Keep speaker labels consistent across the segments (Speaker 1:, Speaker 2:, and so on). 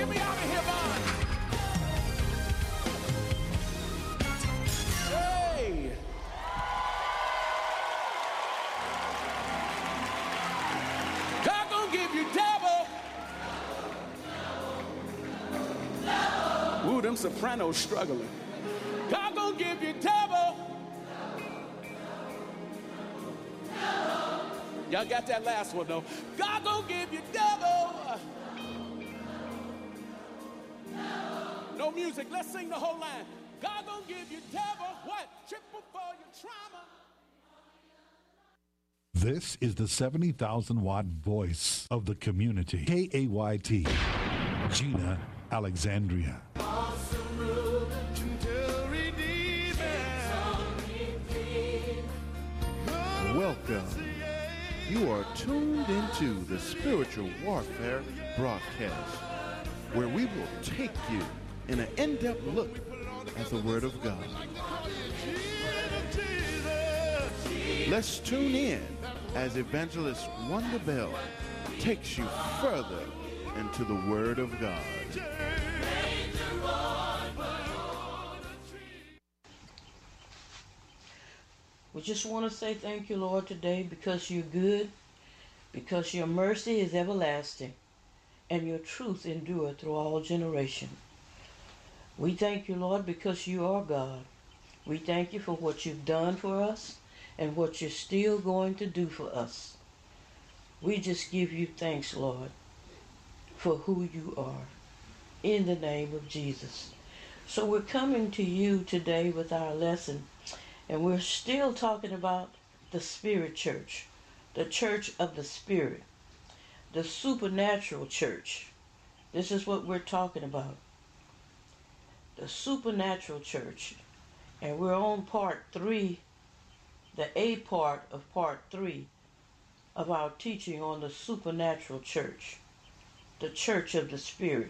Speaker 1: Get me out of here, man. Hey. God gonna give you double. Ooh, them sopranos struggling. God gonna give you double. Y'all got that last one though. God gonna give you double. No music, let's sing the whole line. God gonna give you double. What? Triple for your trauma.
Speaker 2: This is the 70,000-watt voice of the community. KAYT, Gina Alexandria.
Speaker 1: Awesome ruler, gentle redeemer.
Speaker 3: Welcome. You are tuned into the Spiritual Warfare broadcast, where we will take you in an in-depth look at the Word of God. Let's tune in as Evangelist Wonder Bell takes you further into the Word of God.
Speaker 4: We just want to say thank you, Lord, today because you're good, because your mercy is everlasting, and your truth endureth through all generation. We thank you, Lord, because you are God. We thank you for what you've done for us and what you're still going to do for us. We just give you thanks, Lord, for who you are, in the name of Jesus. So we're coming to you today with our lesson, and we're still talking about the Spirit Church, the Church of the Spirit, the supernatural church. This is what we're talking about. The supernatural church. And we're on part 3, the A part of part 3 of our teaching on the supernatural church, the Church of the Spirit.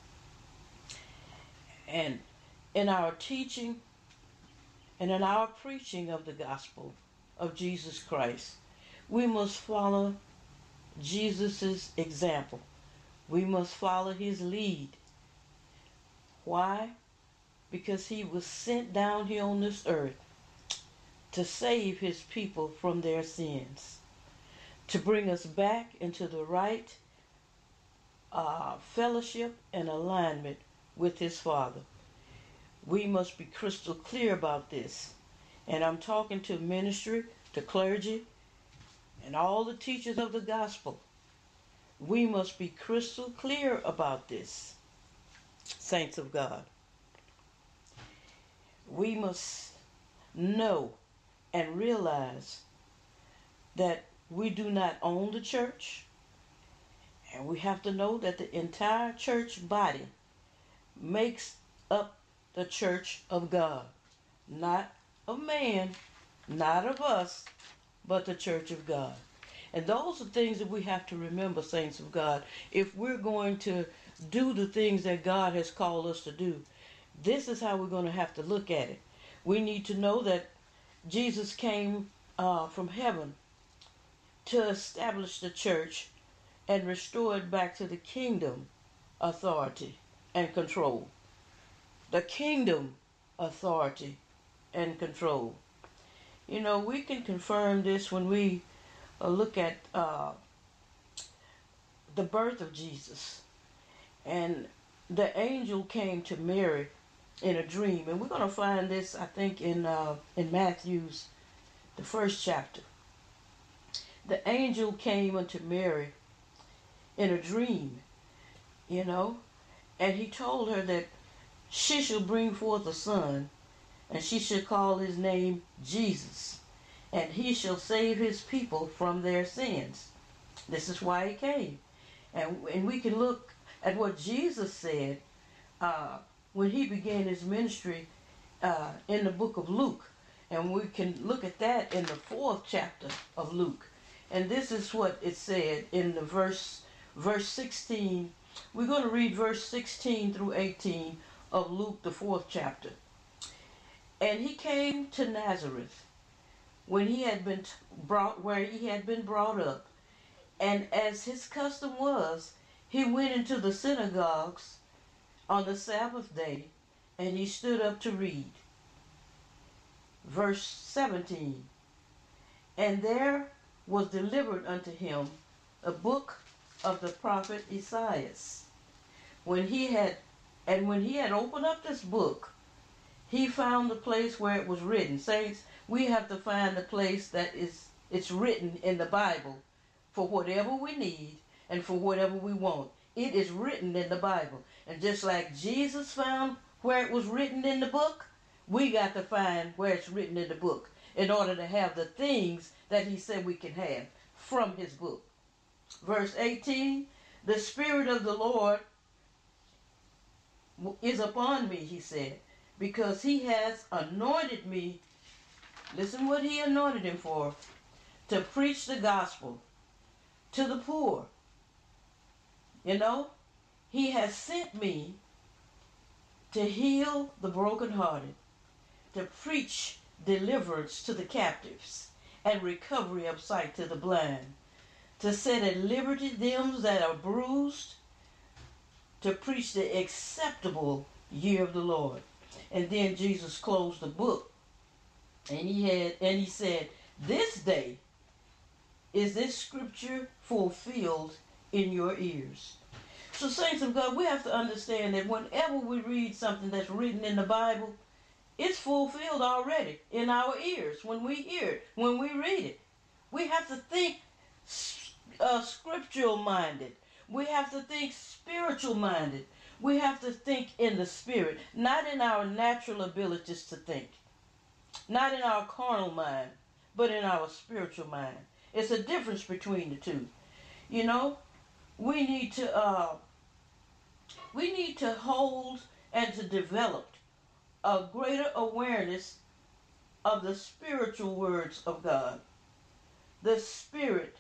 Speaker 4: And in our teaching and in our preaching of the gospel of Jesus Christ, we must follow Jesus' example. We must follow his lead. Why? Because he was sent down here on this earth to save his people from their sins, to bring us back into the right fellowship and alignment with his Father. We must be crystal clear about this. And I'm talking to ministry, to clergy, and all the teachers of the gospel. We must be crystal clear about this, saints of God. We must know and realize that we do not own the church, and we have to know that the entire church body makes up the church of God, not of man, not of us, but the church of God. And those are things that we have to remember, saints of God, if we're going to do the things that God has called us to do. This is how we're going to have to look at it. We need to know that Jesus came from heaven to establish the church and restore it back to the kingdom authority and control. The kingdom authority and control. You know, we can confirm this when we look at the birth of Jesus. And the angel came to Mary in a dream. And we're going to find this, I think, in Matthew's, the 1st chapter. The angel came unto Mary in a dream, you know, and he told her that she shall bring forth a son, and she shall call his name Jesus, and he shall save his people from their sins. This is why he came. And we can look at what Jesus said when he began his ministry in the book of Luke. And we can look at that in the 4th chapter of Luke. And this is what it said in the verse 16. We're going to read verse 16 through 18 of Luke, the 4th chapter. And he came to Nazareth, when he had been where he had been brought up. And as his custom was, he went into the synagogues on the Sabbath day, and he stood up to read. Verse 17. And there was delivered unto him a book of the prophet Esaias. When he had opened up this book, he found the place where it was written. Saints, we have to find the place that it's written in the Bible for whatever we need and for whatever we want. It is written in the Bible. And just like Jesus found where it was written in the book, we got to find where it's written in the book in order to have the things that he said we can have from his book. Verse 18, the Spirit of the Lord is upon me, he said, because he has anointed me. Listen what he anointed him for. To preach the gospel to the poor. You know, he has sent me to heal the brokenhearted, to preach deliverance to the captives, and recovery of sight to the blind, to set at liberty them that are bruised, to preach the acceptable year of the Lord. And then Jesus closed the book, and he said, this day is this scripture fulfilled in your ears. So saints of God, we have to understand that whenever we read something that's written in the Bible, it's fulfilled already in our ears when we hear it, when we read it. We have to think scriptural minded. We have to think spiritual minded. We have to think in the spirit, not in our natural abilities to think, not in our carnal mind, but in our spiritual mind. It's a difference between the two. You know, we need to hold and to develop a greater awareness of the spiritual words of God, the spirit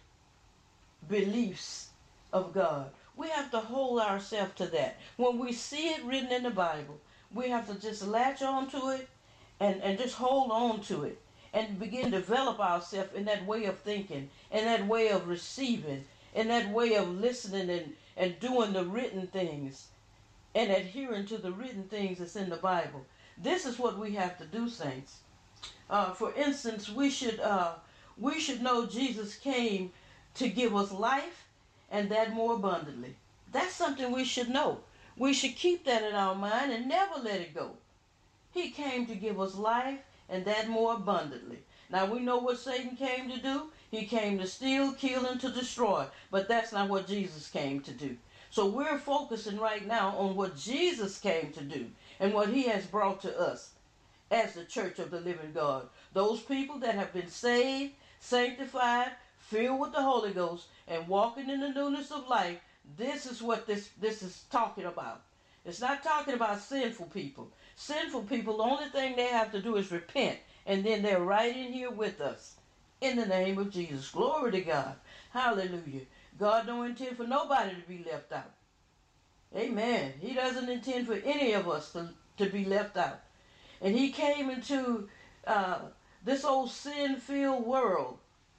Speaker 4: beliefs of God. We have to hold ourselves to that. When we see it written in the Bible, we have to just latch on to it and just hold on to it and begin to develop ourselves in that way of thinking, in that way of receiving, in that way of listening and doing the written things and adhering to the written things that's in the Bible. This is what we have to do, saints. For instance, we should know Jesus came to give us life and that more abundantly. That's something we should know. We should keep that in our mind and never let it go. He came to give us life and that more abundantly. Now we know what Satan came to do. He came to steal, kill, and to destroy. But that's not what Jesus came to do. So we're focusing right now on what Jesus came to do and what he has brought to us as the church of the living God. Those people that have been saved, sanctified, filled with the Holy Ghost, and walking in the newness of life. This is what this is talking about. It's not talking about sinful people. Sinful people, the only thing they have to do is repent, and then they're right in here with us. In the name of Jesus. Glory to God. Hallelujah. God don't intend for nobody to be left out. Amen. He doesn't intend for any of us to be left out. And he came into this old sin-filled world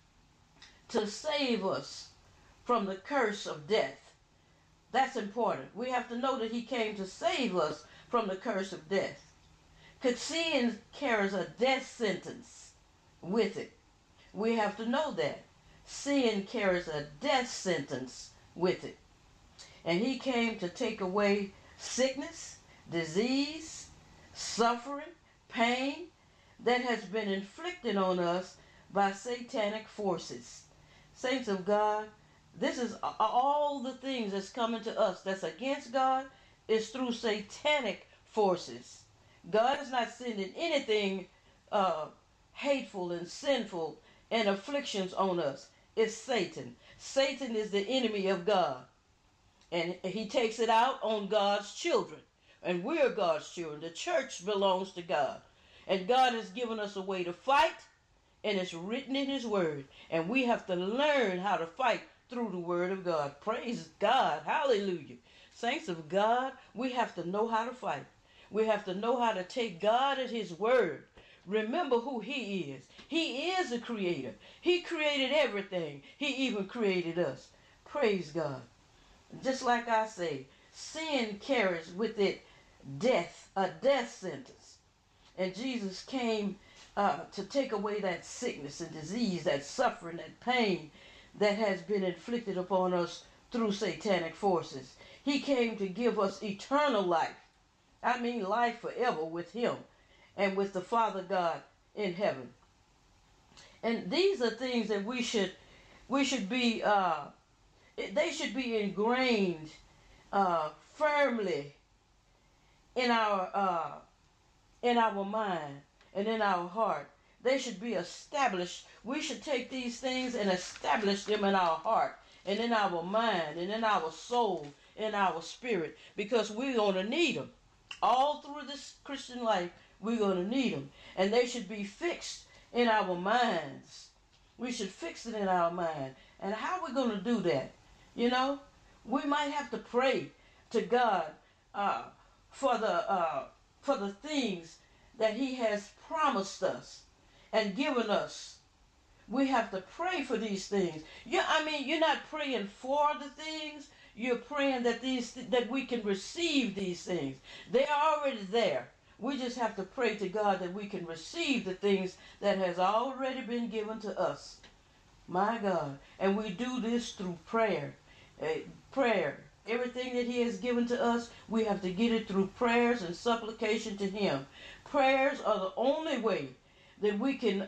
Speaker 4: to save us from the curse of death. That's important. We have to know that he came to save us from the curse of death. Because sin carries a death sentence with it. We have to know that. Sin carries a death sentence with it. And he came to take away sickness, disease, suffering, pain that has been inflicted on us by satanic forces. Saints of God, this is all the things that's coming to us that's against God is through satanic forces. God is not sending anything hateful and sinful and afflictions on us. It's Satan. Satan is the enemy of God. And he takes it out on God's children. And we're God's children. The church belongs to God. And God has given us a way to fight, and it's written in his word. And we have to learn how to fight through the word of God. Praise God. Hallelujah. Saints of God, we have to know how to fight. We have to know how to take God at his word. Remember who he is. He is a creator. He created everything. He even created us. Praise God. Just like I say, sin carries with it death, a death sentence. And Jesus came to take away that sickness and disease, that suffering, that pain that has been inflicted upon us through satanic forces. He came to give us eternal life. I mean life forever with him and with the Father God in heaven. And these are things that we should be, they should be ingrained firmly in our mind and in our heart. They should be established. We should take these things and establish them in our heart and in our mind and in our soul, in our spirit, because we're going to need them. All through this Christian life, we're going to need them. And they should be fixed in our minds. We should fix it in our mind. And how are we going to do that? You know, we might have to pray to God for the things that he has promised us and given us. We have to pray for these things. You're not praying for the things. You're praying that we can receive these things. They are already there. We just have to pray to God that we can receive the things that has already been given to us. My God. And we do this through prayer. Prayer. Everything that he has given to us, we have to get it through prayers and supplication to him. Prayers are the only way that we can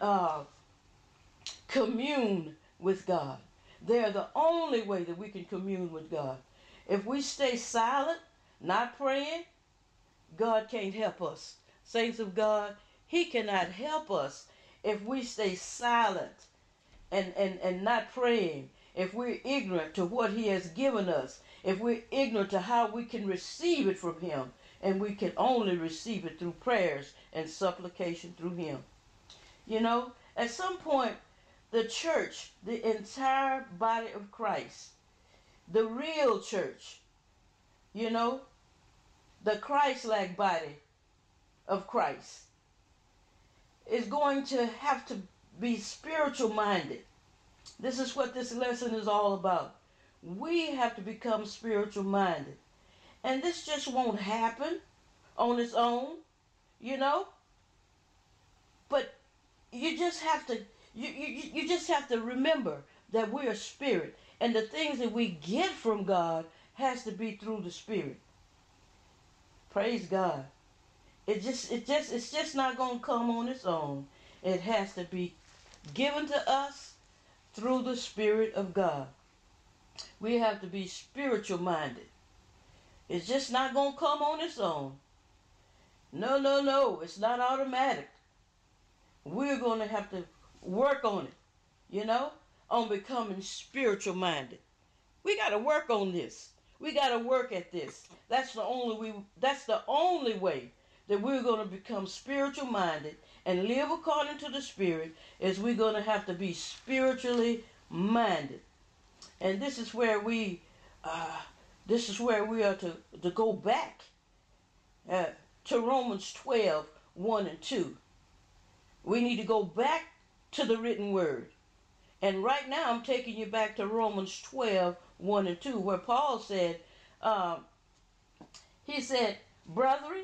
Speaker 4: commune with God. They're the only way that we can commune with God. If we stay silent, not praying, God can't help us. Saints of God, he cannot help us if we stay silent and not praying, if we're ignorant to what he has given us, if we're ignorant to how we can receive it from him, and we can only receive it through prayers and supplication through him. You know, at some point, the church, the entire body of Christ, the real church, you know, the Christ-like body of Christ, is going to have to be spiritual minded. This is what this lesson is all about. We have to become spiritual minded. And this just won't happen on its own, you know. But you just have to you just have to remember that we're a spirit, and the things that we get from God has to be through the Spirit. Praise God. It's just not going to come on its own. It has to be given to us through the Spirit of God. We have to be spiritual minded. It's just not going to come on its own. No. It's not automatic. We're going to have to work on it, you know, on becoming spiritual minded. We got to work on this. We got to work at this. That's the only way that we're going to become spiritual minded and live according to the Spirit, is we're going to have to be spiritually minded. And this is where we are to go back to Romans 12, 1 and 2. We need to go back to the written word. And right now I'm taking you back to Romans 12, 1 and 2, where Paul said, he said, brethren,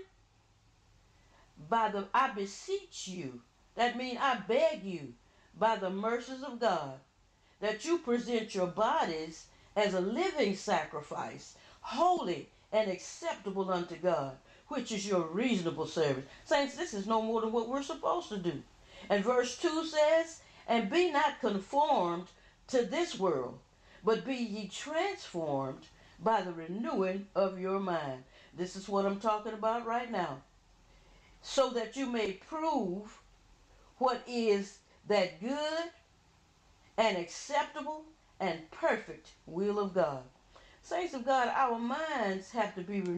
Speaker 4: I beseech you, that means I beg you, by the mercies of God, that you present your bodies as a living sacrifice, holy and acceptable unto God, which is your reasonable service. Saints, this is no more than what we're supposed to do. And verse 2 says, and be not conformed to this world, but be ye transformed by the renewing of your mind. This is what I'm talking about right now. So that you may prove what is that good and acceptable and perfect will of God. Saints of God, our minds have to be renewed.